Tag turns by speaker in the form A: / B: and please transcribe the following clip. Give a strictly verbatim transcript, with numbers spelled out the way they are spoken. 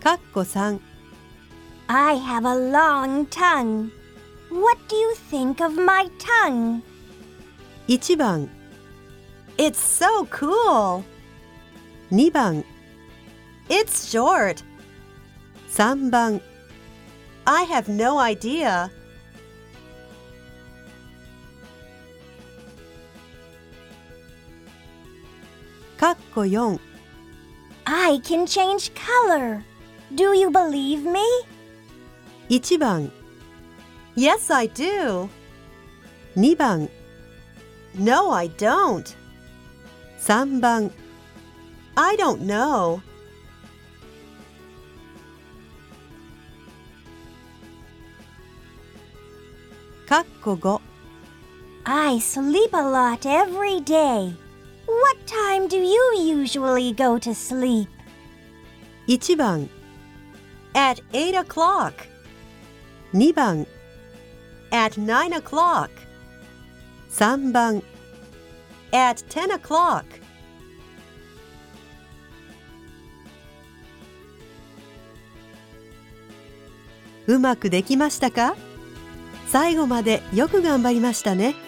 A: かっこさん
B: I have a long tongue. What do you think of my tongue?
A: いちばん
C: It's so cool.
A: にばん
C: It's short.
A: さんばん
C: I have no idea.
A: かっこよん
B: I can change color. Do you believe me?
A: いちばん
C: Yes, I do.
A: にばん
C: No, I don't.
A: さんばん
C: I don't know.
A: かっこご
B: I sleep a lot every day. What time do you usually go to sleep?
A: いちばん
C: At eight o'clock.
A: にばん
C: At nine o'clock.
A: さんばん
C: At ten o'clock.
A: うまくできましたか？最後までよく頑張りましたね。